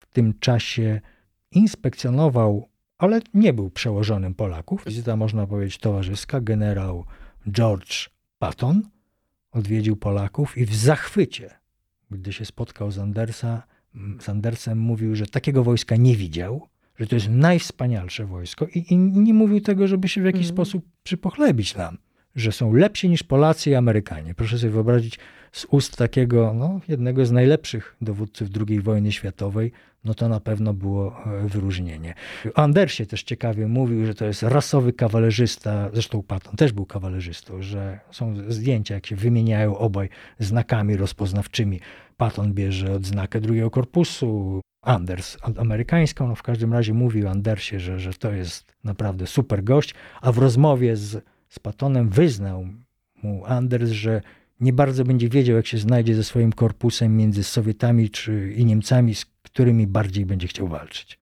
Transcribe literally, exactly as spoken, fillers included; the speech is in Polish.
tym czasie inspekcjonował, ale nie był przełożonym Polaków. Wizyta, można powiedzieć, towarzyska. Generał George Patton odwiedził Polaków i w zachwycie, gdy się spotkał z, Andersa, z Andersem, mówił, że takiego wojska nie widział, że to jest najwspanialsze wojsko i, i nie mówił tego, żeby się w jakiś mm. sposób przypochlebić nam, że są lepsi niż Polacy i Amerykanie. Proszę sobie wyobrazić z ust takiego, no, jednego z najlepszych dowódców drugiej wojny światowej, no to na pewno było wyróżnienie. O Andersie też ciekawie mówił, że to jest rasowy kawalerzysta, zresztą Patton też był kawalerzystą, że są zdjęcia, jak się wymieniają obaj znakami rozpoznawczymi. Patton bierze odznakę drugiego korpusu, Anders amerykańską. No w każdym razie mówił o Andersie, że, że to jest naprawdę super gość, a w rozmowie z, z Pattonem wyznał mu Anders, że nie bardzo będzie wiedział, jak się znajdzie ze swoim korpusem między Sowietami czy, i Niemcami, z którymi bardziej będzie chciał walczyć.